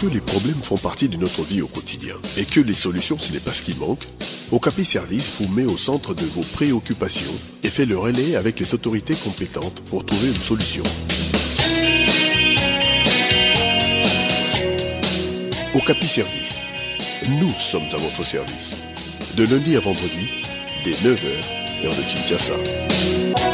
que les problèmes font partie de notre vie au quotidien et que les solutions ce n'est pas ce qui manque, Okapi Service vous met au centre de vos préoccupations et fait le relais avec les autorités compétentes pour trouver une solution. Okapi Service, nous sommes à votre service. De lundi à vendredi, dès 9h, heure de Kinshasa.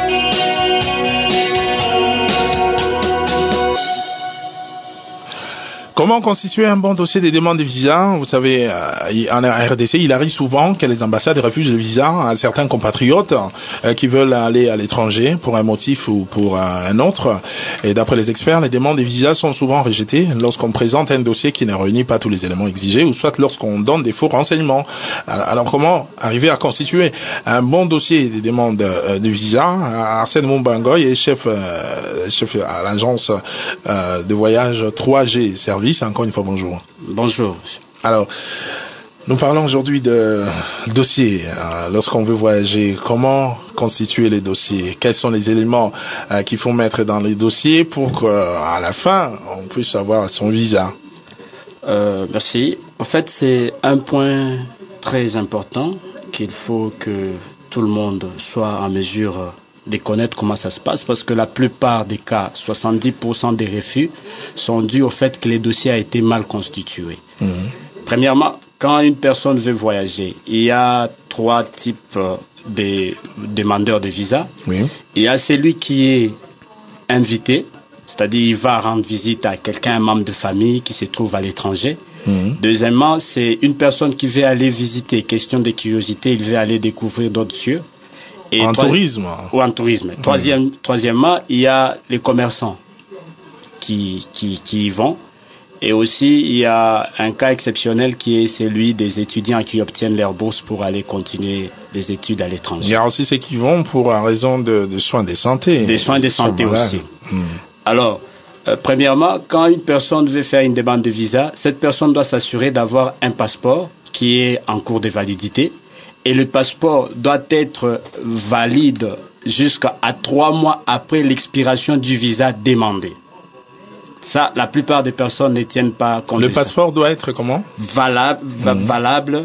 Comment constituer un bon dossier des demandes de visa? Vous savez, en RDC, il arrive souvent que les ambassades refusent le visa à certains compatriotes qui veulent aller à l'étranger pour un motif ou pour un autre. Et d'après les experts, les demandes de visa sont souvent rejetées lorsqu'on présente un dossier qui ne réunit pas tous les éléments exigés ou soit lorsqu'on donne des faux renseignements. Alors comment arriver à constituer un bon dossier des demandes de visa? Arsène Mumbangoy est chef à l'agence de voyage 3G Service. Encore une fois, bonjour. Bonjour. Alors, nous parlons aujourd'hui de dossiers. Lorsqu'on veut voyager, comment constituer les dossiers? Quels sont les éléments qu'il faut mettre dans les dossiers pour qu'à la fin, on puisse avoir son visa? Merci. En fait, c'est un point très important qu'il faut que tout le monde soit en mesure de connaître comment ça se passe, parce que la plupart des cas, 70% des refus, sont dus au fait que les dossiers ont été mal constitués. Premièrement, quand une personne veut voyager, il y a trois types de demandeurs de visa. Oui. Il y a celui qui est invité, c'est-à-dire il va rendre visite à quelqu'un, un membre de famille qui se trouve à l'étranger. Deuxièmement, c'est une personne qui veut aller visiter, question de curiosité, il veut aller découvrir d'autres cieux. Et en tourisme. Ou en tourisme. Troisièmement, il y a les commerçants qui y vont. Et aussi, il y a un cas exceptionnel qui est celui des étudiants qui obtiennent leur bourse pour aller continuer les études à l'étranger. Il y a aussi ceux qui vont pour raison de soins de santé. Des soins de santé aussi. Alors, premièrement, quand une personne veut faire une demande de visa, cette personne doit s'assurer d'avoir un passeport qui est en cours de validité. Et le passeport doit être valide jusqu'à 3 mois après l'expiration du visa demandé. Ça, la plupart des personnes ne tiennent pas compte. Le passeport doit être comment? Valable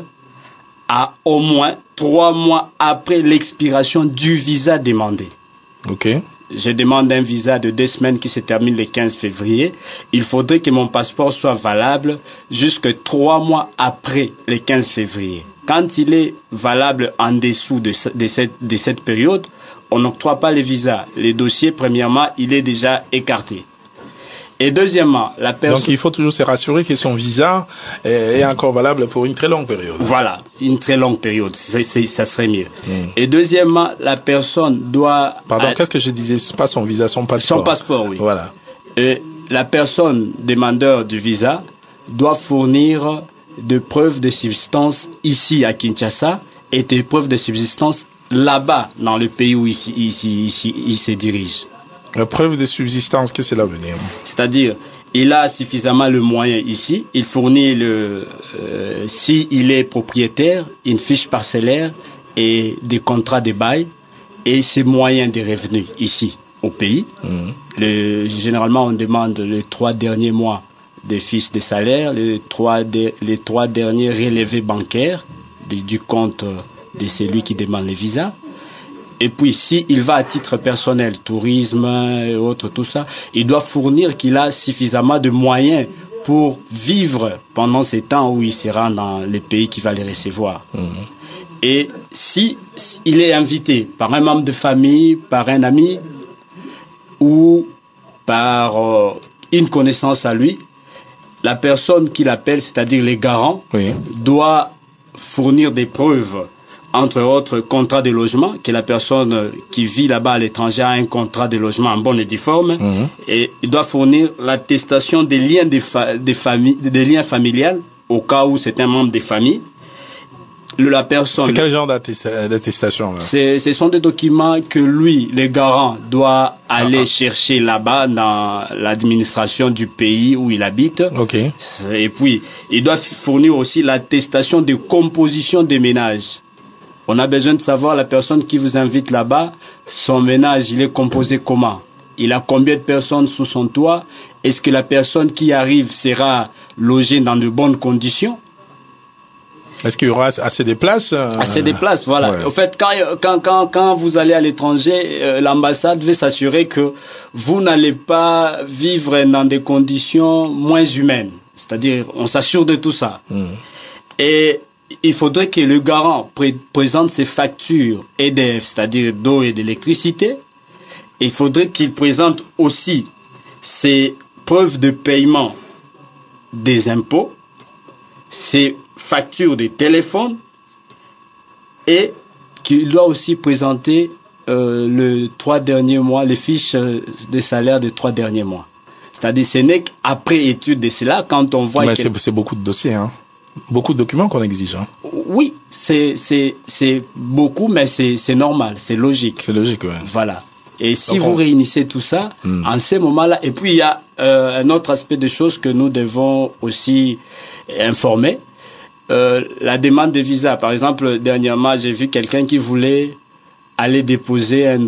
à au moins 3 mois après l'expiration du visa demandé. Ok. Je demande un visa de 2 semaines qui se termine le 15 février. Il faudrait que mon passeport soit valable jusqu'à 3 mois après le 15 février. Quand il est valable en dessous de cette période, on n'octroie pas le visa. Le dossier, premièrement, il est déjà écarté. Et deuxièmement, la personne... Donc il faut toujours se rassurer que son visa est encore valable pour une très longue période. Voilà, une très longue période, ça serait mieux. Et deuxièmement, la personne doit... Pardon, qu'est-ce que je disais? Pas son visa, son passeport. Son passeport, oui. Voilà. Et la personne demandeur du visa doit fournir de preuves de subsistance ici à Kinshasa et des preuves de subsistance là-bas dans le pays où il se dirige. La preuve de subsistance, qu'est-ce que cela veut dire? C'est-à-dire, il a suffisamment le moyen ici, il fournit s'il est propriétaire, une fiche parcellaire et des contrats de bail et ses moyens de revenus ici au pays. Généralement, on demande les 3 derniers mois des fiches de salaire, les trois derniers relevés bancaires du compte de celui qui demande le visa. Et puis, s'il va à titre personnel, tourisme et autres, tout ça, il doit fournir qu'il a suffisamment de moyens pour vivre pendant ces temps où il sera dans le pays qui va les recevoir. Et si il est invité par un membre de famille, par un ami ou par une connaissance à lui, la personne qui l'appelle, c'est-à-dire les garants, doit fournir des preuves, entre autres contrat de logement, que la personne qui vit là-bas à l'étranger a un contrat de logement en bonne et due forme, et il doit fournir l'attestation des liens des liens familiales, au cas où c'est un membre des familles. La personne. C'est quel genre d'attestation là? Ce sont des documents que lui, le garant, doit aller chercher là-bas dans l'administration du pays où il habite. Ok. Et puis, il doit fournir aussi l'attestation de composition des ménages. On a besoin de savoir la personne qui vous invite là-bas, son ménage, il est composé comment? Il a combien de personnes sous son toit? Est-ce que la personne qui arrive sera logée dans de bonnes conditions? Est-ce qu'il y aura assez de places? Assez de places, voilà. Ouais. En fait, quand vous allez à l'étranger, l'ambassade veut s'assurer que vous n'allez pas vivre dans des conditions moins humaines. C'est-à-dire, on s'assure de tout ça. Et il faudrait que le garant présente ses factures EDF, c'est-à-dire d'eau et d'électricité. Il faudrait qu'il présente aussi ses preuves de paiement des impôts, ses factures de téléphone, et qu'il doit aussi présenter les 3 derniers mois, les fiches de salaire des 3 derniers mois. C'est-à-dire, ce n'est qu'après étude de cela, quand on voit... Mais c'est beaucoup de dossiers, hein. Beaucoup de documents qu'on exige. Hein. Oui, c'est beaucoup, mais c'est normal, c'est logique. C'est logique, oui. Voilà. Et si vous réunissez tout ça, en ce moment-là, et puis il y a un autre aspect de choses que nous devons aussi informer. La demande de visa. Par exemple, dernièrement, j'ai vu quelqu'un qui voulait aller déposer un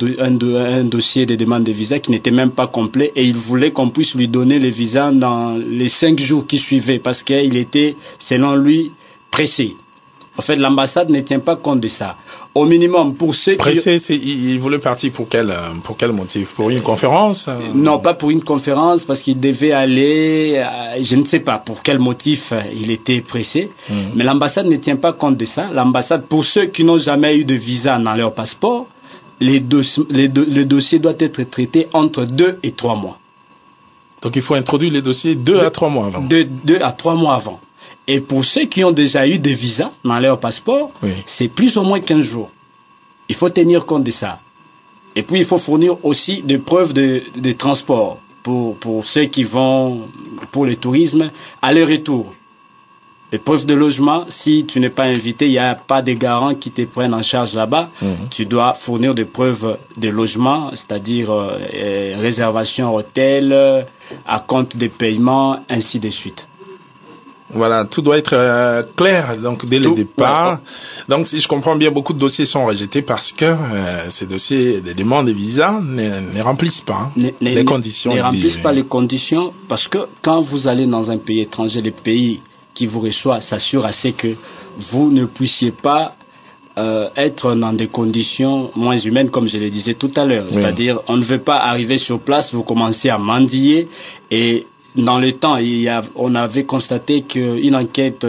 dossier de demande de visa qui n'était même pas complet, et il voulait qu'on puisse lui donner le visa dans les 5 jours qui suivaient parce qu'il était, selon lui, pressé. En fait, l'ambassade ne tient pas compte de ça. Au minimum, pour ceux pressé, il voulait partir pour quel motif? Pour une conférence? Non, pas pour une conférence, parce qu'il devait aller, je ne sais pas pour quel motif il était pressé, mais l'ambassade ne tient pas compte de ça. L'ambassade, pour ceux qui n'ont jamais eu de visa dans leur passeport, le dossier doit être traité entre 2 et 3 mois. Donc il faut introduire les dossiers 2 à 3 mois avant. 2 à 3 mois avant. Et pour ceux qui ont déjà eu des visas dans leur passeport, c'est plus ou moins 15 jours. Il faut tenir compte de ça. Et puis, il faut fournir aussi des preuves de transport pour ceux qui vont pour le tourisme, aller-retour. Les preuves de logement, si tu n'es pas invité, il n'y a pas de garants qui te prennent en charge là-bas. Tu dois fournir des preuves de logement, c'est-à-dire réservation hôtel, acompte de paiement, ainsi de suite. Voilà, tout doit être clair donc dès le départ. Donc si je comprends bien, beaucoup de dossiers sont rejetés parce que ces dossiers, les demandes de visa ne remplissent pas les conditions. Ne remplissent pas les conditions parce que quand vous allez dans un pays étranger, le pays qui vous reçoit s'assure à ce que vous ne puissiez pas être dans des conditions moins humaines, comme je le disais tout à l'heure. Oui. C'est-à-dire, on ne veut pas arriver sur place, vous commencez à mendier, et dans le temps, on avait constaté qu'une enquête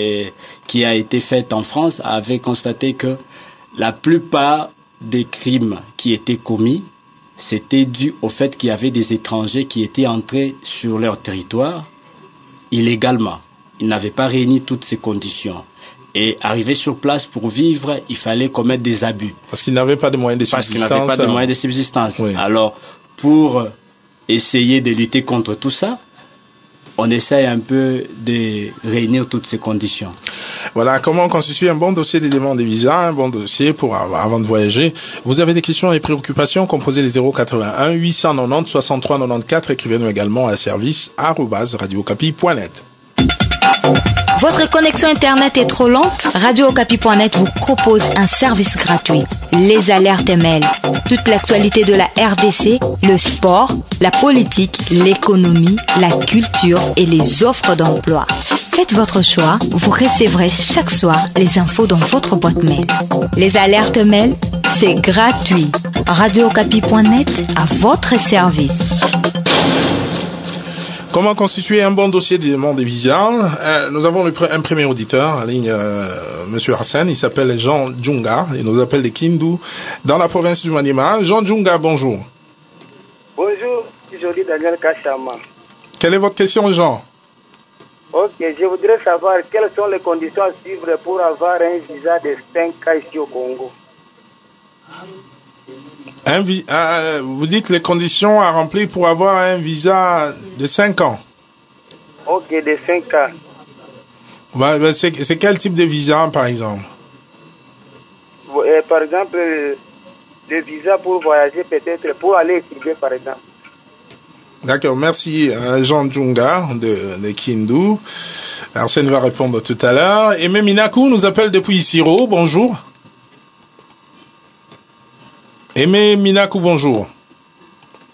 qui a été faite en France avait constaté que la plupart des crimes qui étaient commis, c'était dû au fait qu'il y avait des étrangers qui étaient entrés sur leur territoire illégalement. Ils n'avaient pas réuni toutes ces conditions. Et arriver sur place pour vivre, il fallait commettre des abus. Parce qu'ils n'avaient pas de moyens de subsistance. Oui. Alors, pour essayer de lutter contre tout ça, on essaye un peu de réunir toutes ces conditions. Voilà, comment constituer un bon dossier de demande de visa, un bon dossier avant de voyager. Vous avez des questions et préoccupations, composez les 081 890 63 94, écrivez-nous également à service @radiocapi.net. Votre connexion Internet est trop lente? RadioOkapi.net vous propose un service gratuit. Les alertes mail. Toute l'actualité de la RDC, le sport, la politique, l'économie, la culture et les offres d'emploi. Faites votre choix, vous recevrez chaque soir les infos dans votre boîte mail. Les alertes mail, c'est gratuit. RadioOkapi.net à votre service. Comment constituer un bon dossier de demande de visa? Nous avons un premier auditeur en ligne, Monsieur Arsène, il s'appelle Jean Djunga, il nous appelle de Kindu, dans la province du Maniema. Jean Djunga, bonjour. Bonjour, joli Daniel Kachama. Quelle est votre question, Jean? Ok, je voudrais savoir quelles sont les conditions à suivre pour avoir un visa de 5 ans ici au Congo. Vous dites les conditions à remplir pour avoir un visa de 5 ans. Ok, de 5 ans. C'est quel type de visa, par exemple? Par exemple, le visa pour voyager, peut-être pour aller étudier, par exemple. D'accord, merci Jean Djunga de Kindu. Arsène va répondre tout à l'heure. Et même Minaku nous appelle depuis Siro, bonjour. Aimé Minaku, bonjour.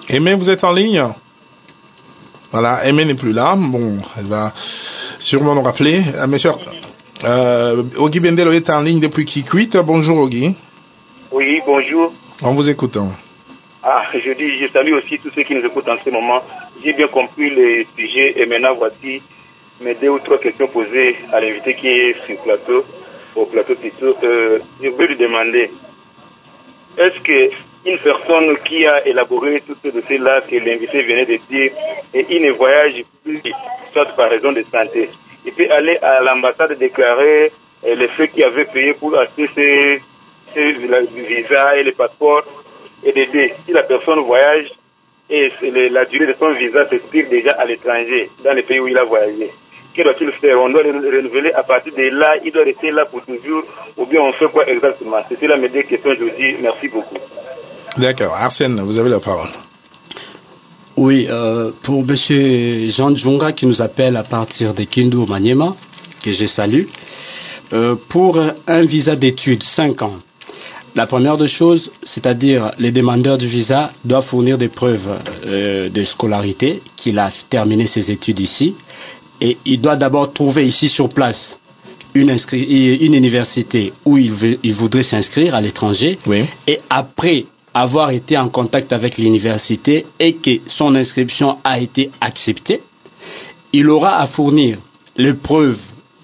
Aimé, vous êtes en ligne? Voilà, Aimé n'est plus là. Bon, elle va sûrement nous rappeler. Monsieur, Ogi Bendelo est en ligne depuis Kikwit. Bonjour Ogi. Oui, bonjour. En vous écoutant. Je salue aussi tous ceux qui nous écoutent en ce moment. J'ai bien compris le sujet et maintenant voici mes 2 ou 3 questions posées à l'invité qui est sur plateau, au plateau plutôt. Je veux lui demander, est-ce que une personne qui a élaboré tout ce dossier-là que l'invité venait de dire et il ne voyage plus, soit par raison de santé, il peut aller à l'ambassade déclarer les frais qu'il avait payés pour acheter ses visas et les passeports et des deux. Si la personne voyage et la durée de son visa s'expire déjà à l'étranger, dans les pays où il a voyagé, que doit-il faire? On doit le renouveler à partir de là, il doit rester là pour toujours, ou bien on fait quoi exactement? C'est cela mes 2 questions aujourd'hui. Merci beaucoup. D'accord. Arsène, vous avez la parole. Oui, pour M. Jean Djunga qui nous appelle à partir de Kindu au Maniema, que je salue, pour un visa d'études 5 ans. La première des choses, c'est-à-dire les demandeurs du visa doivent fournir des preuves de scolarité, qu'il a terminé ses études ici, et il doit d'abord trouver ici sur place une université où il voudrait s'inscrire à l'étranger, oui. Et après avoir été en contact avec l'université et que son inscription a été acceptée, il aura à fournir les preuves,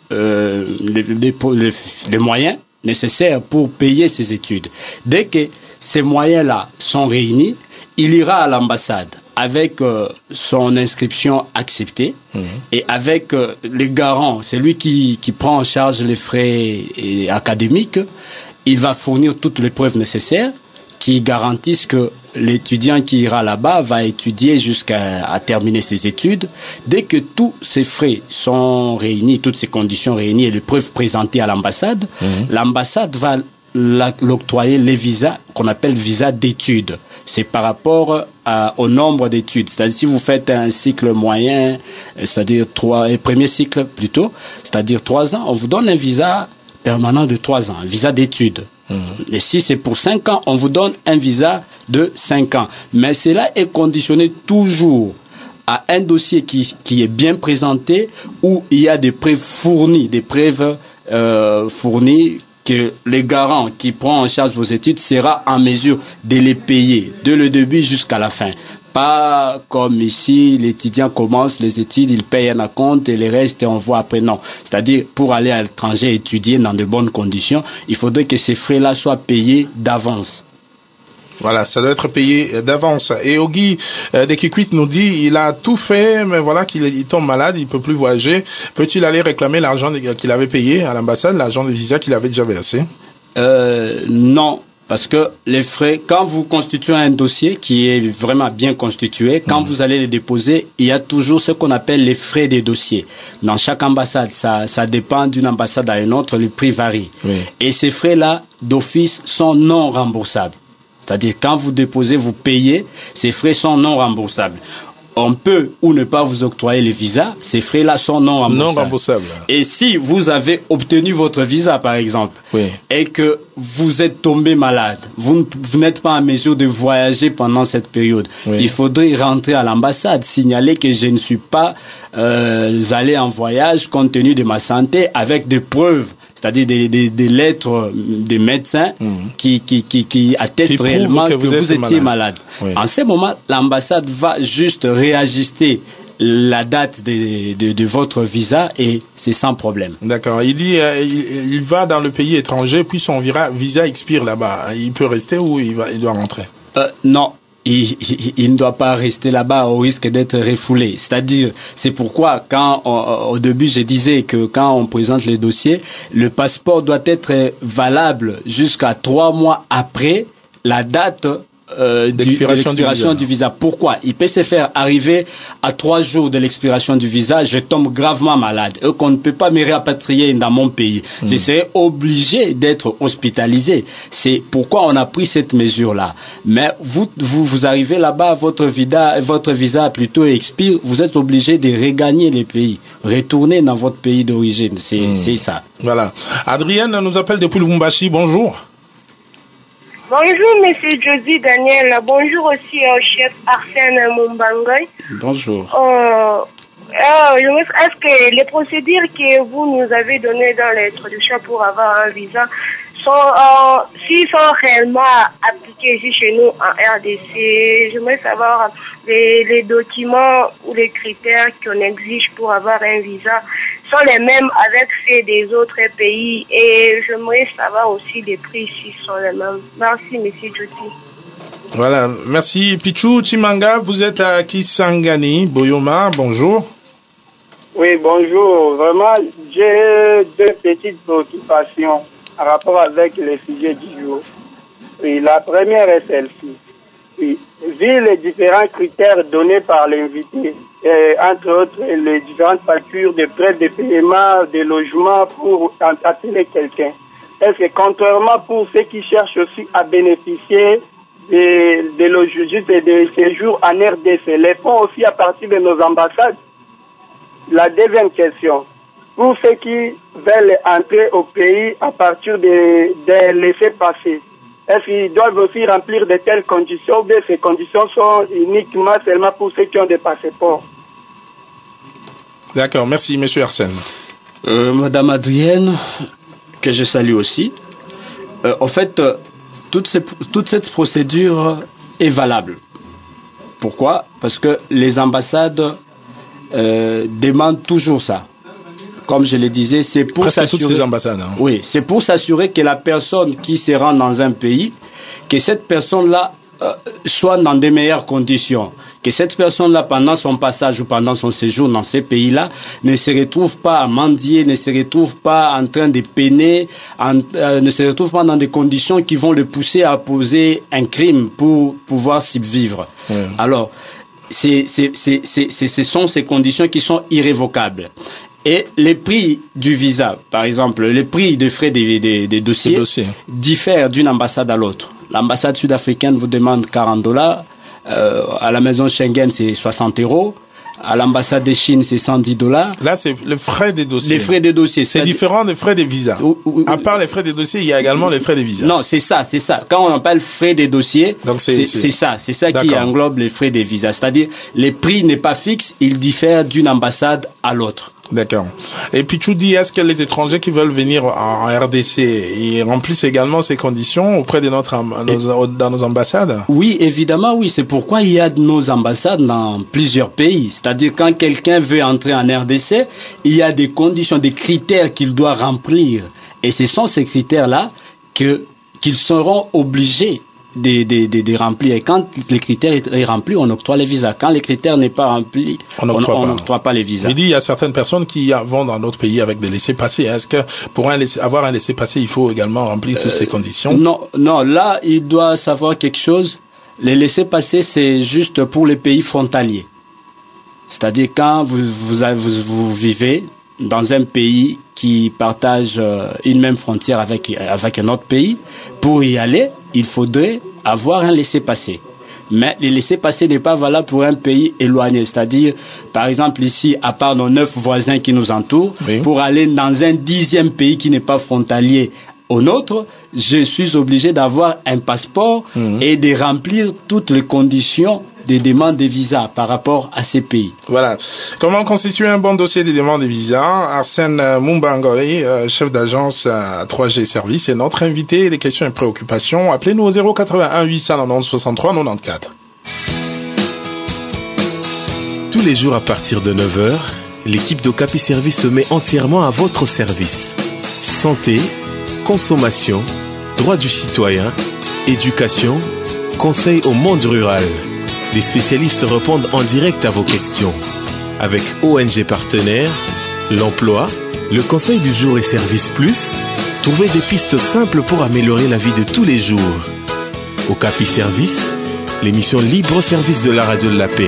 les moyens nécessaires pour payer ses études. Dès que ces moyens-là sont réunis, il ira à l'ambassade avec son inscription acceptée et avec les garants, c'est lui qui prend en charge les frais académiques. Il va fournir toutes les preuves nécessaires qui garantissent que l'étudiant qui ira là-bas va étudier jusqu'à terminer ses études. Dès que tous ces frais sont réunis, toutes ces conditions réunies et les preuves présentées à l'ambassade, l'ambassade va l'octroyer les visas qu'on appelle visa d'études. C'est par rapport au nombre d'études. C'est-à-dire si vous faites un cycle moyen, c'est-à-dire premier cycle plutôt, c'est-à-dire 3 ans, on vous donne un visa permanent de 3 ans, un visa d'études. Et si c'est pour 5 ans, on vous donne un visa de 5 ans. Mais cela est conditionné toujours à un dossier qui est bien présenté, où il y a des preuves fournies, que les garants qui prend en charge vos études sera en mesure de les payer de le début jusqu'à la fin. Pas comme ici, l'étudiant commence les études, il paye un acompte et les restes on voit après. Non. C'est-à-dire, pour aller à l'étranger étudier dans de bonnes conditions, il faudrait que ces frais-là soient payés d'avance. Voilà, ça doit être payé d'avance. Et Ogi de Kikwit nous dit, il a tout fait, mais voilà qu'il tombe malade, il peut plus voyager. Peut-il aller réclamer l'argent qu'il avait payé à l'ambassade, l'argent de visa qu'il avait déjà versé? Non. Parce que les frais, quand vous constituez un dossier qui est vraiment bien constitué, quand vous allez le déposer, il y a toujours ce qu'on appelle les frais des dossiers. Dans chaque ambassade, ça dépend d'une ambassade à une autre, le prix varie. Oui. Et ces frais-là, d'office, sont non remboursables. C'est-à-dire, quand vous déposez, vous payez, ces frais sont non remboursables. On peut ou ne pas vous octroyer les visas, ces frais-là sont non remboursables. Et si vous avez obtenu votre visa, par exemple, et que vous êtes tombé malade, vous n'êtes pas en mesure de voyager pendant cette période, il faudrait rentrer à l'ambassade, signaler que je ne suis pas allé en voyage compte tenu de ma santé, avec des preuves, c'est-à-dire des lettres des médecins qui attestent réellement que vous étiez malade. En ce moment, l'ambassade va juste réajuster la date de votre visa et c'est sans problème. D'accord. Il dit il va dans le pays étranger, puis son visa expire là-bas. Il peut rester ou il doit rentrer? Non. Il ne doit pas rester là-bas au risque d'être refoulé. C'est-à-dire, c'est pourquoi quand au début je disais que quand on présente les dossiers, le passeport doit être valable jusqu'à 3 mois après la date de l'expiration du visa. Pourquoi? Il peut se faire arriver à 3 jours de l'expiration du visa, je tombe gravement malade et qu'on ne peut pas me rapatrier dans mon pays. Je serai obligé d'être hospitalisé. C'est pourquoi on a pris cette mesure-là. Mais vous arrivez là-bas, votre visa plutôt expire, vous êtes obligé de regagner les pays, retourner dans votre pays d'origine. C'est ça. Voilà. Adrienne nous appelle depuis Lubumbashi. Bonjour. Bonjour, monsieur Jody Daniel. Bonjour aussi au chef Arsène Mumbangoy. Bonjour. Est-ce que les procédures que vous nous avez données dans l'introduction pour avoir un visa s'ils sont réellement appliqués ici chez nous en RDC? J'aimerais savoir les documents ou les critères qu'on exige pour avoir un visa sont les mêmes avec ceux des autres pays, et j'aimerais savoir aussi les prix s'ils sont les mêmes. Merci, monsieur Joti. Voilà, merci. Pichou Chimanga, vous êtes à Kisangani, Boyoma, bonjour. Oui, bonjour. Vraiment, j'ai deux petites préoccupations en rapport avec les sujets du jour. Oui, la première est celle-ci. Oui, vu les différents critères donnés par l'invité, entre autres les différentes factures de frais de paiement, de logement pour appeler quelqu'un, est-ce que contrairement pour ceux qui cherchent aussi à bénéficier des séjours en RDC, les font aussi à partir de nos ambassades? La deuxième question, pour ceux qui veulent entrer au pays à partir des laissez-passer, est-ce qu'ils doivent aussi remplir de telles conditions, ou bien ces conditions sont uniquement seulement pour ceux qui ont des passeports? D'accord, merci, monsieur Arsène. Madame Adrienne, que je salue aussi. En fait, toute cette procédure est valable. Pourquoi? Parce que les ambassades demandent toujours ça. Comme je le disais, c'est pour s'assurer. Toutes ces ambassades, hein. Oui, c'est pour s'assurer que la personne qui se rend dans un pays, que cette personne-là soit dans de meilleures conditions, que cette personne-là, pendant son passage ou pendant son séjour dans ces pays-là, ne se retrouve pas à mendier, ne se retrouve pas en train de peiner, ne se retrouve pas dans des conditions qui vont le pousser à poser un crime pour pouvoir subvivre. Alors, ce sont ces conditions qui sont irrévocables. Et les prix du visa, par exemple, les prix des frais des dossiers diffèrent d'une ambassade à l'autre. L'ambassade sud-africaine vous demande $40, à la maison Schengen c'est 60 €, à l'ambassade de Chine c'est $110. Là c'est les frais des dossiers. Les frais des dossiers. C'est différent des frais des visas. À part les frais des dossiers, il y a également les frais des visas. Non, c'est ça. Quand on appelle frais des dossiers, c'est ça qui englobe les frais des visas. C'est-à-dire, les prix n'est pas fixe, ils diffèrent d'une ambassade à l'autre. D'accord. Et puis tu dis, est-ce que les étrangers qui veulent venir en RDC, ils remplissent également ces conditions auprès de dans nos ambassades? Oui, évidemment, oui. C'est pourquoi il y a nos ambassades dans plusieurs pays. C'est-à-dire, quand quelqu'un veut entrer en RDC, il y a des conditions, des critères qu'il doit remplir. Et ce sont ces critères-là qu'ils seront obligés de remplir. Et quand les critères sont remplis, on octroie les visas. Quand les critères n'est pas remplis, on n'octroie pas les visas. Il dit, il y a certaines personnes qui vont dans d'autres pays avec des laissez-passer. Est-ce que pour avoir un laissez-passer, il faut également remplir toutes ces conditions? Non, là, il doit savoir quelque chose. Les laissez-passer, c'est juste pour les pays frontaliers. C'est-à-dire quand vous vivez dans un pays qui partage une même frontière avec un autre pays, pour y aller, il faudrait avoir un laissez-passer. Mais le laissez-passer n'est pas valable pour un pays éloigné. C'est-à-dire, par exemple ici, à part nos 9 voisins qui nous entourent, pour aller dans un 10e pays qui n'est pas frontalier au nôtre, je suis obligé d'avoir un passeport et de remplir toutes les conditions des demandes de visa par rapport à ces pays. Voilà. Comment constituer un bon dossier des demandes de visa? Arsène Mumbangoy, chef d'agence à 3G Service, est notre invité. Les questions et préoccupations, appelez-nous au 081 890 63 94. Tous les jours à partir de 9h, l'équipe d'Ocapi Service se met entièrement à votre service. Santé, consommation, droits du citoyen, éducation, conseil au monde rural. Les spécialistes répondent en direct à vos questions. Avec ONG Partenaires, l'emploi, le conseil du jour et Service Plus, trouvez des pistes simples pour améliorer la vie de tous les jours. Okapi Service, l'émission libre au service de la radio de la paix.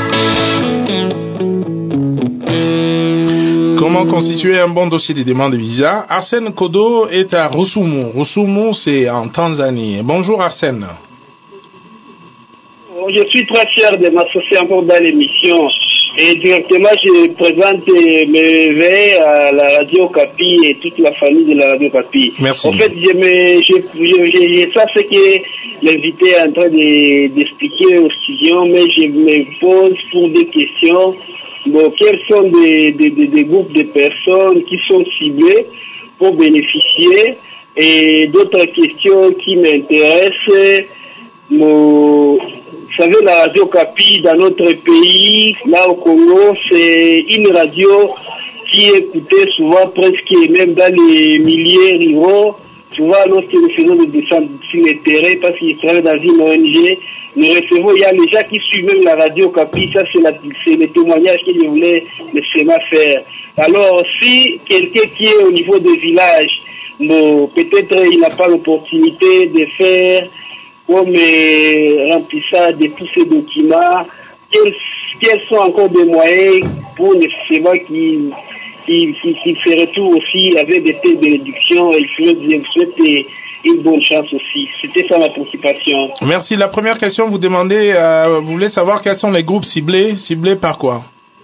Comment constituer un bon dossier de demande de visa? Arsène Kodo est à Rusumo. Rusumo, c'est en Tanzanie. Bonjour Arsène. Je suis très fier de m'associer encore dans l'émission Et directement, je présente mes vœux à la Radio Okapi et toute la famille de la Radio Okapi. Merci. En fait, ça c'est que l'invité est en train d'expliquer au studio, mais je me pose pour des questions. Bon, quels sont des groupes de personnes qui sont ciblés pour bénéficier, et d'autres questions qui m'intéressent. Vous savez, la Radio Okapi dans notre pays, là au Congo, c'est une radio qui est écoutée souvent presque même dans les milliers ruraux. Souvent, lorsque nous faisons des descentes sur le terrain, parce qu'ils travaillent dans une ONG, nous recevons, il y a les gens qui suivent même la Radio Okapi. Ça, c'est le témoignage que je voulais laisser faire. Alors, si quelqu'un qui est au niveau des villages, bon, peut-être il n'a pas l'opportunité de faire comme remplissage de tous ces documents, quels sont encore des moyens pour nécessairement qu'il se retrouve aussi avec des têtes de réduction, et je souhaite une bonne chance aussi. C'était ça ma préoccupation. Merci. La première question, vous demandez, vous voulez savoir quels sont les groupes ciblés par quoi?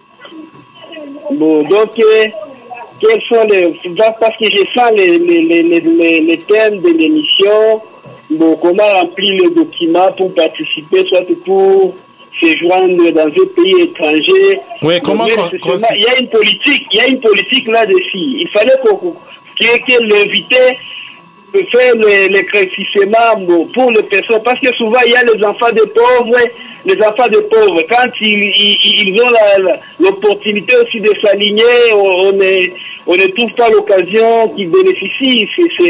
Bon, donc, quels sont parce que je sens les thèmes de l'émission. Bon, comment remplir le document pour participer, soit pour se joindre dans un pays étranger. Oui, comment il y a une politique là-dessus. Il fallait que l'invité faire l'éclaircissement pour les personnes, parce que souvent il y a les enfants de pauvres, quand ils ont l'opportunité aussi de s'aligner, on ne trouve pas l'occasion qu'ils bénéficient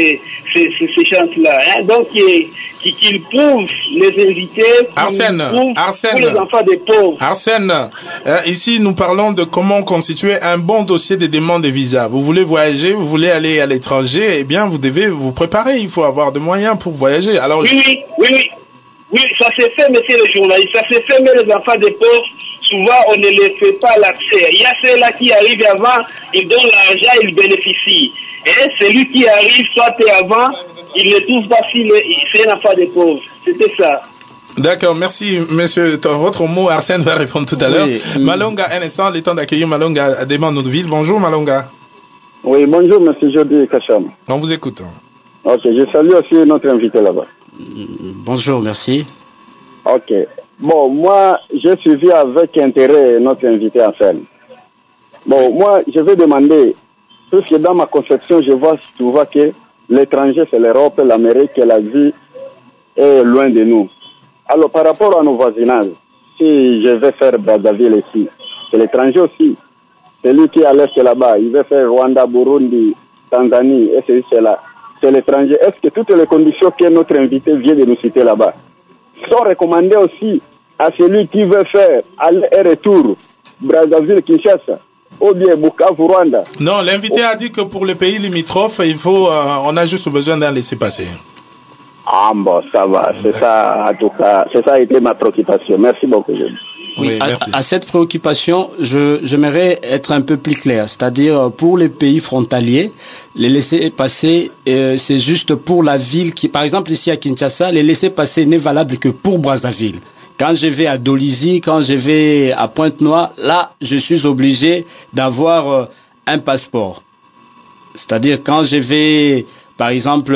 ces chances-là. Hein. Donc qu'ils prouvent les invités, Arsène, pour les enfants des pauvres. Arsène, ici nous parlons de comment constituer un bon dossier de demande de visa. Vous voulez voyager, vous voulez aller à l'étranger, eh bien vous devez vous préparer, il faut avoir des moyens pour voyager. Alors, oui, ça s'est fait, monsieur le journaliste, ça s'est fait, mais les enfants des pauvres, souvent on ne les fait pas l'accès. Il y a ceux-là qui arrivent avant, ils donnent l'argent, ils bénéficient. Et celui qui arrive, soit avant, il ne trouve pas si c'est un enfant des pauvres. C'était ça. D'accord, merci monsieur. Votre mot, Arsène va répondre tout à l'heure. Oui. Malonga, un instant, le temps d'accueillir Malonga à Demande notre ville. Bonjour Malonga. Oui, bonjour monsieur Jody Kacham. On vous écoute. Ok, je salue aussi notre invité là-bas. Bonjour, merci. Ok. Bon, moi, j'ai suivi avec intérêt notre invité en scène. Bon, moi, je vais demander, puisque dans ma conception, je vois souvent que l'étranger, c'est l'Europe, l'Amérique et l'Asie est loin de nous. Alors, par rapport à nos voisinages, si je vais faire Brazzaville ici, c'est l'étranger aussi. Celui qui est à l'est là-bas, il veut faire Rwanda, Burundi, Tanzanie, et c'est là. C'est l'étranger. Est-ce que toutes les conditions que notre invité vient de nous citer là-bas sont recommandées aussi à celui qui veut faire aller et retour Brazzaville, Kinshasa, ou bien Bukavu, Rwanda? Non, l'invité a dit que pour les pays limitrophes, on a juste besoin d'un laisser-passer. Ah bon, ça va, c'est ça, en tout cas, c'est ça a été ma préoccupation. Merci beaucoup. Oui, à cette préoccupation, j'aimerais être un peu plus clair. C'est-à-dire, pour les pays frontaliers, les laissez-passer, c'est juste pour la ville qui, par exemple, ici à Kinshasa, les laissez-passer n'est valable que pour Brazzaville. Quand je vais à Dolisie, quand je vais à Pointe-Noire, là, je suis obligé d'avoir un passeport. C'est-à-dire, quand je vais, par exemple,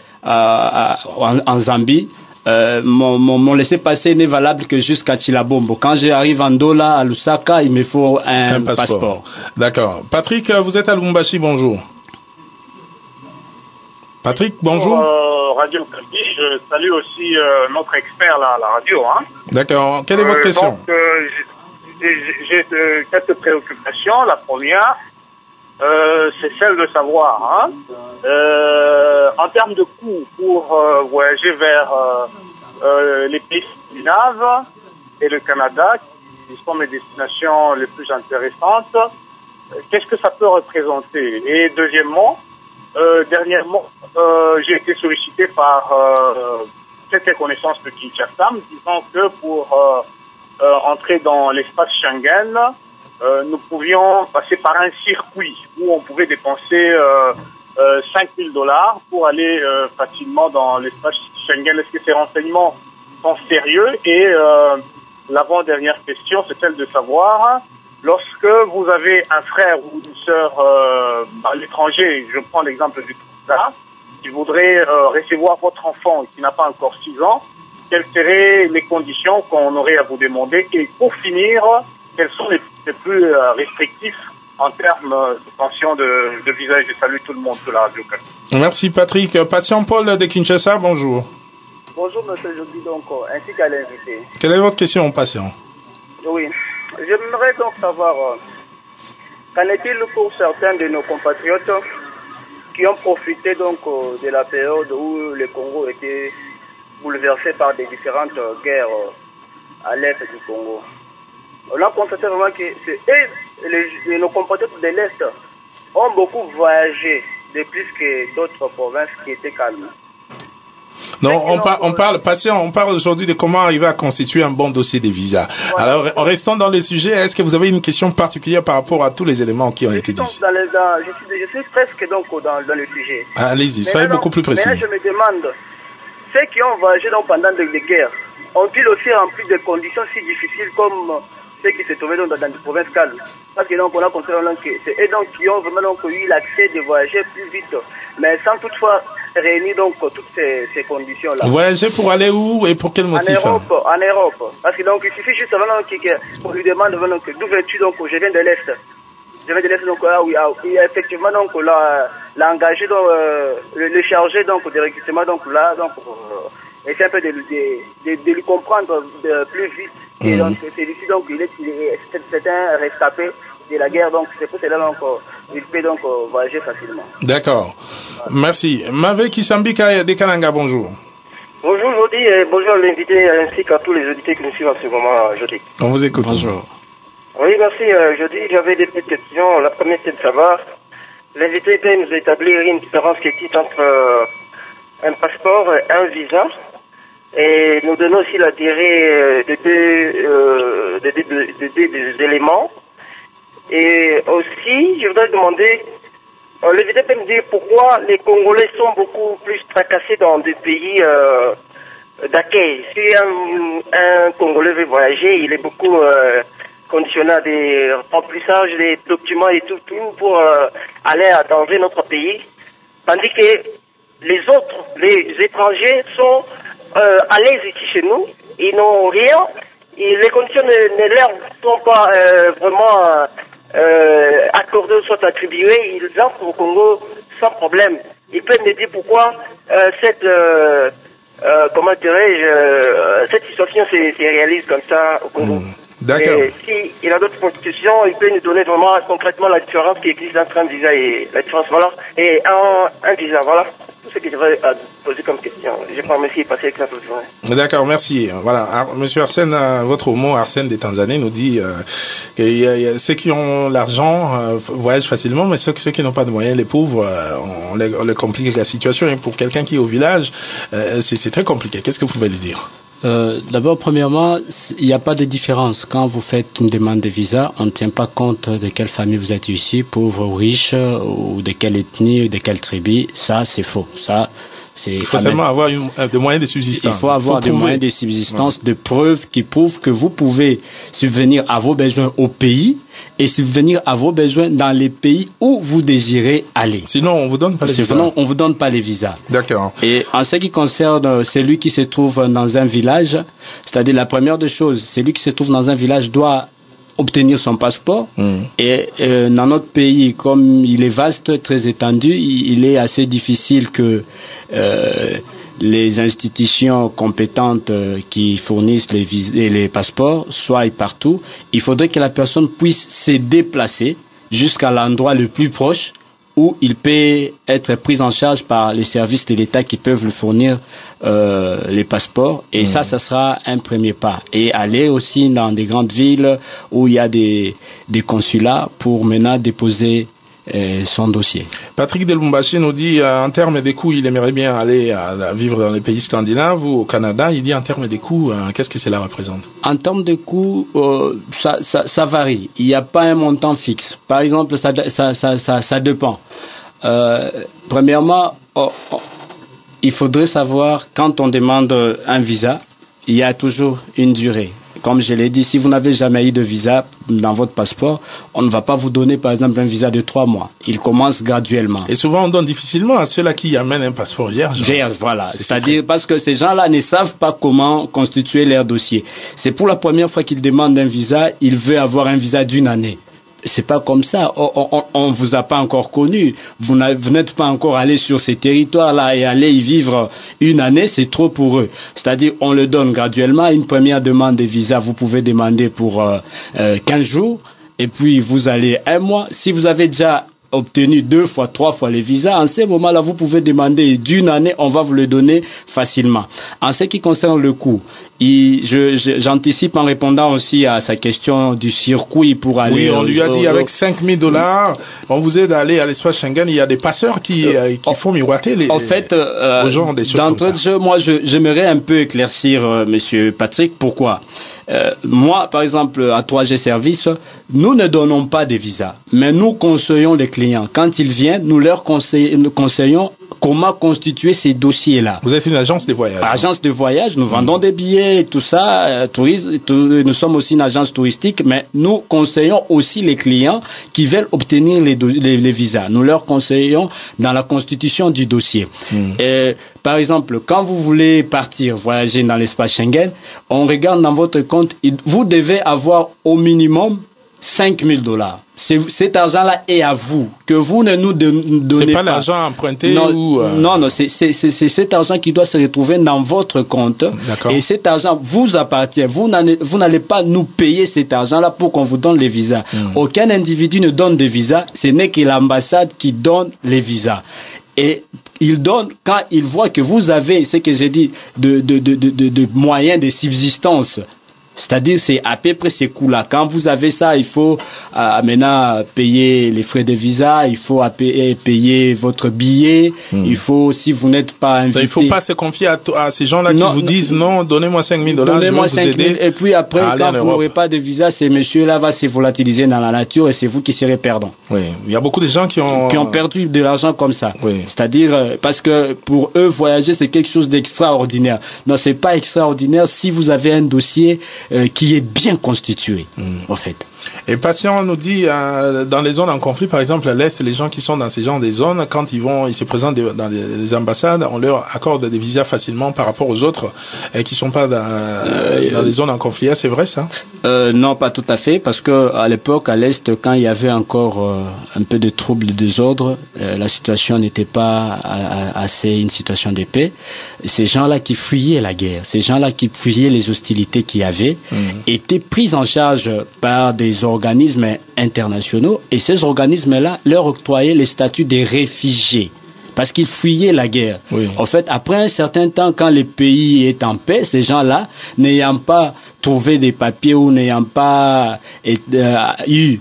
en Zambie, mon laissez-passer n'est valable que jusqu'à Chilabombo. Quand j'arrive en Ndola, à Lusaka, il me faut un passeport. D'accord. Patrick, vous êtes à Lubumbashi, bonjour. Patrick, bonjour. Radio Okapi, je salue aussi notre expert là, à la radio. Hein. D'accord. Quelle est votre question? Donc, j'ai quelques préoccupations. La première, c'est celle de savoir, hein, en termes de coûts pour voyager vers les pays scandinaves et le Canada, qui sont mes destinations les plus intéressantes, qu'est-ce que ça peut représenter? Et deuxièmement, dernièrement, j'ai été sollicité par quelques connaissances de Kinshasa, disant que pour entrer dans l'espace Schengen, nous pouvions passer par un circuit où on pouvait dépenser $5,000 pour aller facilement dans l'espace Schengen. Est-ce que ces renseignements sont sérieux? Et l'avant-dernière question, c'est celle de savoir lorsque vous avez un frère ou une sœur à l'étranger, je prends l'exemple du Canada, qui voudrait recevoir votre enfant qui n'a pas encore 6 ans, quelles seraient les conditions qu'on aurait à vous demander? Et pour finir, quels sont les plus restrictifs en termes d'obtention de visa? Et je salue tout le monde sur la radio. Merci Patrick. Patient Paul de Kinshasa, bonjour. Bonjour monsieur Jody, donc, ainsi qu'à l'invité. Quelle est votre question, patient? Oui, j'aimerais donc savoir, qu'en est-il pour certains de nos compatriotes qui ont profité donc de la période où le Congo était bouleversé par des différentes guerres à l'est du Congo. On a constaté vraiment que nos compatriotes de l'Est ont beaucoup voyagé de plus que d'autres provinces qui étaient calmes. Non, on parle aujourd'hui de comment arriver à constituer un bon dossier de visa. Voilà. Alors, en restant dans le sujet, est-ce que vous avez une question particulière par rapport à tous les éléments qui ont été dit? Je suis presque donc dans le sujet. Allez-y, soyez beaucoup plus précis. Mais là, je me demande, ceux qui ont voyagé donc pendant des guerres, ont-ils aussi rempli des conditions si difficiles comme ceux qui se trouvaient dans des provinces calmes? Parce que donc on a constaté que c'est eux donc qui ont vraiment donc eu l'accès de voyager plus vite, mais sans toutefois réunir donc toutes ces conditions-là. Voyager pour aller où et pour quel motif? En Europe. Parce que donc il suffit juste qu'on lui demande d'où viens-tu, donc je viens de l'Est. Je viens de l'Est, donc là, oui, effectivement donc l'a engagé donc le chargé donc de recrutement donc là donc essayer un peu de lui comprendre plus vite. Et donc celui-ci donc c'est un rescapé de la guerre, donc c'est pour cela donc il peut donc voyager facilement. D'accord. Voilà. Merci. Mavé Kisambika de Kananga, bonjour. Bonjour Jody et bonjour à l'invité ainsi qu'à tous les auditeurs qui nous suivent en ce moment, Jody. On vous écoute. Bonjour. Oui, merci Jody. J'avais des petites questions. La première c'est de savoir, l'invité peut nous établir une différence qui existe entre un passeport et un visa. Et nous donnons aussi la durée de deux éléments. Et aussi, je voudrais demander, l'invité peut me dire pourquoi les Congolais sont beaucoup plus tracassés dans des pays d'accueil. Si un Congolais veut voyager, il est beaucoup conditionné à des remplissages, des documents et tout pour aller dans un autre pays. Tandis que les étrangers sont à l'aise ici chez nous, ils n'ont rien, et les conditions ne leur sont pas vraiment accordées ou soit attribuées, ils entrent au Congo sans problème. Ils peuvent me dire pourquoi cette situation se réalise comme ça au Congo. D'accord. Et s'il y a d'autres constitutions, il peut nous donner vraiment concrètement la différence qui existe entre un visa et la différence, voilà, et un visa, voilà. Tout ce que je voudrais poser comme question. Je vous remercie de passer avec la journée. D'accord, merci. Voilà, Monsieur Arsène, votre mot, Arsène des Tanzaniens, nous dit que ceux qui ont l'argent voyagent facilement, mais ceux qui n'ont pas de moyens, les pauvres, on les complique la situation. Et pour quelqu'un qui est au village, c'est très compliqué. Qu'est-ce que vous pouvez lui dire? D'abord, premièrement, il n'y a pas de différence. Quand vous faites une demande de visa, on ne tient pas compte de quelle famille vous êtes ici, pauvre ou riche, ou de quelle ethnie, ou de quelle tribu. Ça, c'est faux. Ça, il faut seulement avoir des moyens de subsistance. Il faut avoir des moyens de subsistance, de preuves qui prouvent que vous pouvez subvenir à vos besoins au pays et subvenir à vos besoins dans les pays où vous désirez aller. Sinon, on vous donne pas les visas. Sinon, on vous donne pas les visas. D'accord. Et en ce qui concerne celui qui se trouve dans un village, c'est-à-dire la première des choses, celui qui se trouve dans un village doit obtenir son passeport. Et dans notre pays, comme il est vaste, très étendu, il est assez difficile que les institutions compétentes qui fournissent les passeports soient partout. Il faudrait que la personne puisse se déplacer jusqu'à l'endroit le plus proche où il peut être pris en charge par les services de l'État qui peuvent lui fournir les passeports. Et ça sera un premier pas. Et aller aussi dans des grandes villes où il y a des consulats pour maintenant déposer son dossier. Patrick Delumbashi nous dit en termes des coûts, il aimerait bien aller vivre dans les pays scandinaves ou au Canada. Il dit en termes des coûts, qu'est-ce que cela représente? En termes de coûts, ça varie. Il n'y a pas un montant fixe. Par exemple, ça dépend. Premièrement, il faudrait savoir quand on demande un visa, il y a toujours une durée. comme je l'ai dit, si vous n'avez jamais eu de visa dans votre passeport, on ne va pas vous donner par exemple un visa de 3 mois. Il commence graduellement. Et souvent on donne difficilement à ceux-là qui amènent un passeport vierge. Vierge, voilà. C'est-à-dire parce que ces gens-là ne savent pas comment constituer leur dossier. C'est pour la première fois qu'ils demandent un visa, ils veulent avoir un visa d'1 année. C'est pas comme ça. On vous a pas encore connu. Vous n'êtes pas encore allé sur ces territoires-là et aller y vivre 1 année, c'est trop pour eux. C'est-à-dire, on le donne graduellement. Une première demande de visa, vous pouvez demander pour 15 jours. Et puis, vous allez 1 mois. Si vous avez déjà obtenu 2 fois, 3 fois les visas, en ce moment-là, vous pouvez demander d'1 année, on va vous le donner facilement. En ce qui concerne le coût, j'anticipe en répondant aussi à sa question du circuit pour aller... Oui, on lui a dit avec $5,000, on vous aide à aller à l'espace Schengen. Il y a des passeurs qui font miroiter aux gens des choses. D'entrée de jeu, moi, j'aimerais un peu éclaircir Monsieur Patrick. Pourquoi? Moi, par exemple, à 3G Service, nous ne donnons pas de visa, mais nous conseillons les clients. Quand ils viennent, nous leur conseillons comment constituer ces dossiers-là. Vous êtes une agence de voyage. Agence de voyage, nous vendons des billets, tout ça, nous sommes aussi une agence touristique, mais nous conseillons aussi les clients qui veulent obtenir les visas. Nous leur conseillons dans la constitution du dossier. Par exemple, quand vous voulez partir voyager dans l'espace Schengen, on regarde dans votre compte, vous devez avoir au minimum $5,000. Cet argent-là est à vous, que vous ne nous donnez pas. C'est pas l'argent emprunté Non, c'est cet argent qui doit se retrouver dans votre compte. Et cet argent vous appartient. Vous n'allez pas nous payer cet argent-là pour qu'on vous donne les visas. Aucun individu ne donne de visas, ce n'est que l'ambassade qui donne les visas. Et il donne quand il voit que vous avez, ce que j'ai dit, de moyens de subsistance. C'est-à-dire, c'est à peu près ces coûts-là. Quand vous avez ça, il faut maintenant payer les frais de visa, il faut payer votre billet, il faut, si vous n'êtes pas invité... Il ne faut pas se confier à ces gens-là qui vous disent non, donnez-moi $5,000, donnez-moi je vais vous aider. Et puis après, quand vous n'aurez pas de visa, ces messieurs-là vont se volatiliser dans la nature et c'est vous qui serez perdant. Oui, il y a beaucoup de gens qui ont perdu de l'argent comme ça. Oui. C'est-à-dire, parce que pour eux, voyager, c'est quelque chose d'extraordinaire. Non, c'est pas extraordinaire si vous avez un dossier qui est bien constitué, en fait. Et Patient nous dit, dans les zones en conflit, par exemple à l'Est, les gens qui sont dans ces genres de zones, quand ils se présentent dans les ambassades, on leur accorde des visas facilement par rapport aux autres qui ne sont pas dans les zones en conflit. C'est vrai ça? Non, pas tout à fait, parce que à l'époque, à l'Est, quand il y avait encore un peu de troubles, de désordre, la situation n'était pas assez une situation de paix. Ces gens-là qui fuyaient la guerre, ces gens-là qui fuyaient les hostilités qu'il y avait, étaient pris en charge par des organismes internationaux, et ces organismes-là leur octroyaient le statut de réfugiés parce qu'ils fuyaient la guerre. Oui. En fait, après un certain temps, quand le pays est en paix, ces gens-là, n'ayant pas trouvé des papiers ou n'ayant pas eu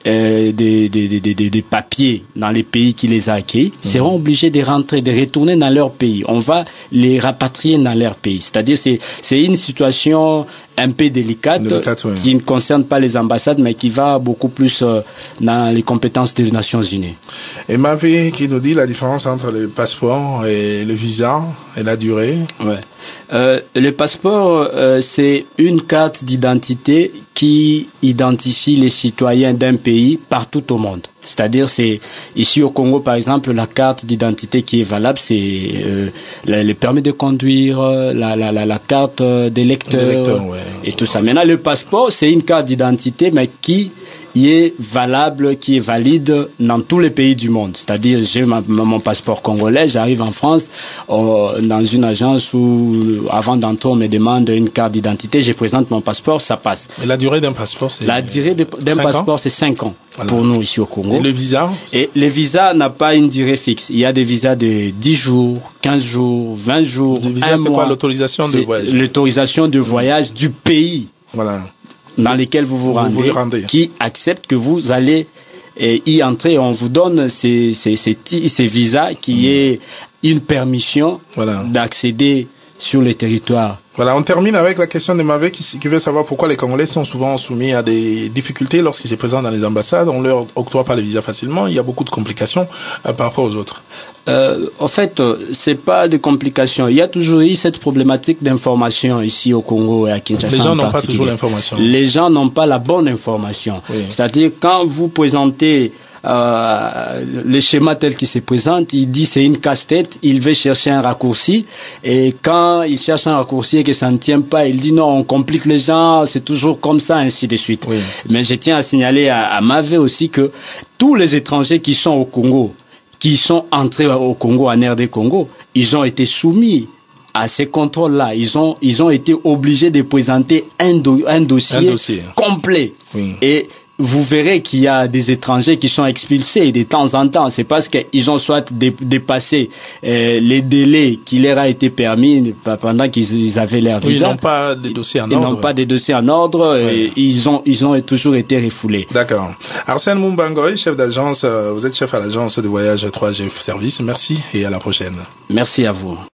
des papiers dans les pays qui les a accueillis, seront obligés de rentrer, de retourner dans leur pays. On va les rapatrier dans leur pays. C'est-à-dire, c'est une situation un peu délicate qui ne concerne pas les ambassades, mais qui va beaucoup plus dans les compétences des Nations Unies. Et Mavé qui nous dit la différence entre le passeport et le visa et la durée. Le passeport, c'est une carte d'identité qui identifie les citoyens d'un pays partout au monde. C'est-à-dire, c'est ici au Congo, par exemple, la carte d'identité qui est valable, c'est le permis de conduire, la carte d'électeur et tout ça. Maintenant, le passeport, c'est une carte d'identité, mais qui est valable, qui est valide dans tous les pays du monde. C'est-à-dire, j'ai mon passeport congolais, j'arrive en France, dans une agence où, avant d'entrer, on me demande une carte d'identité, je présente mon passeport, ça passe. Et la durée d'un passeport, c'est... La durée d'un passeport, c'est 5 ans. Voilà. Pour nous ici au Congo. Et le visa? Et le visa n'a pas une durée fixe. Il y a des visas de 10 jours, 15 jours, 20 jours, le visa, 1 mois. C'est quoi l'autorisation de voyage? L'autorisation de voyage du pays. Voilà. Dans lequel vous vous rendez, qui accepte que vous allez y entrer. On vous donne ces visas qui est une permission d'accéder sur le territoire. Voilà, on termine avec la question de Mavé qui veut savoir pourquoi les Congolais sont souvent soumis à des difficultés lorsqu'ils se présentent dans les ambassades. On leur octroie pas les visas facilement. Il y a beaucoup de complications par rapport aux autres. En fait, c'est pas de complications. Il y a toujours eu cette problématique d'information ici au Congo et à Kinshasa. Les gens n'ont pas toujours l'information. Les gens n'ont pas la bonne information. Oui. C'est-à-dire, quand vous présentez le schéma tel qu'il se présente, il dit c'est une casse-tête, il veut chercher un raccourci, et quand il cherche un raccourci et que ça ne tient pas, il dit non, on complique les gens, c'est toujours comme ça, ainsi de suite. Oui. Mais je tiens à signaler à Mavé aussi que tous les étrangers qui sont au Congo, qui sont entrés au Congo, en RD Congo, ils ont été soumis à ces contrôles-là. Ils ont été obligés de présenter un dossier complet. Oui. Et vous verrez qu'il y a des étrangers qui sont expulsés de temps en temps. C'est parce qu'ils ont soit dépassé les délais qui leur a été permis pendant qu'ils avaient leur visa. Oui, ils n'ont pas des dossiers en ordre. Ils n'ont pas des dossiers en ordre. Oui. Et ils ont toujours été refoulés. D'accord. Arsène Mumbangoy, chef d'agence, vous êtes chef à l'agence de voyage 3G Service. Merci et à la prochaine. Merci à vous.